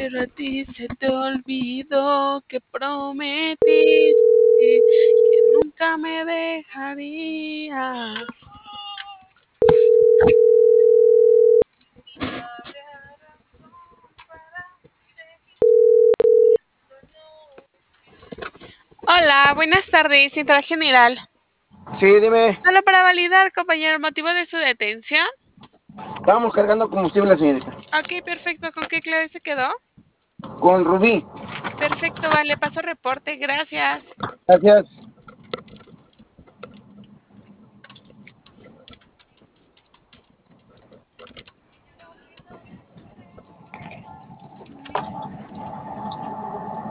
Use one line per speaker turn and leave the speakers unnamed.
Pero a ti se te olvidó que prometiste que nunca me dejarías. Hola, buenas tardes, Central General.
Sí, dime.
Solo para validar, compañero, el motivo de su detención.
Estábamos cargando combustible, señorita.
Ok, perfecto. ¿Con qué clave se quedó?
Con Rubí.
Perfecto, vale, paso reporte, gracias.
Gracias.